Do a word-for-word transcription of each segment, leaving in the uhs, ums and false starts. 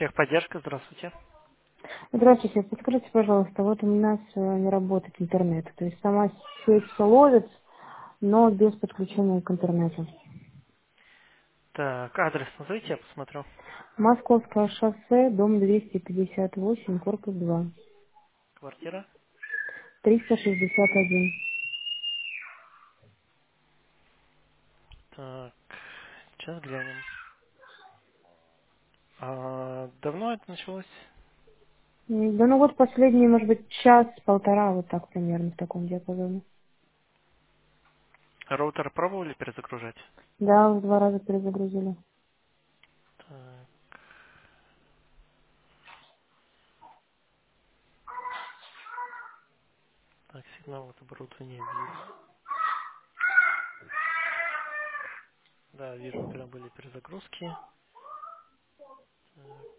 Техподдержка, здравствуйте. Здравствуйте, подскажите, пожалуйста, вот у нас э, не работает интернет, то есть сама сеть все ловит, но без подключения к интернету. Так, адрес назовите, я посмотрю. Московское шоссе, дом двести пятьдесят восемь, корпус два, Квартира. триста шестьдесят один. Так, сейчас глянем. А, давно это началось? М, Да ну вот последний, может быть, час-полтора, вот так примерно в таком диапазоне. Роутер пробовали перезагружать? Да, в два раза перезагрузили. Так, так, сигнал от оборудования вижу. Да, вижу, прям были перезагрузки. Так,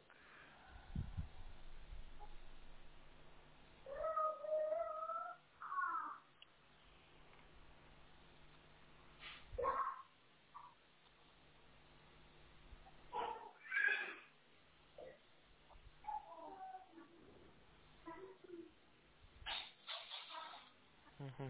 мгм.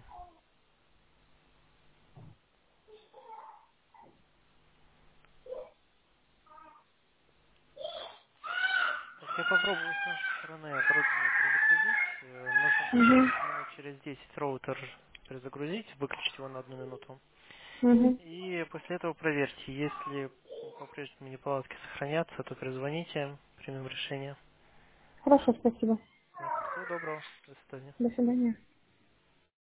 Так, я попробую с нашей стороны оборудование перезагрузить. Э, Нужно будет Угу, где-то минут через десять роутер перезагрузить, выключить его на одну минуту. угу. И после этого проверьте, если по-прежнему неполадки сохранятся, то перезвоните, примем решение. Хорошо, спасибо. Так, всего доброго, до свидания. До свидания.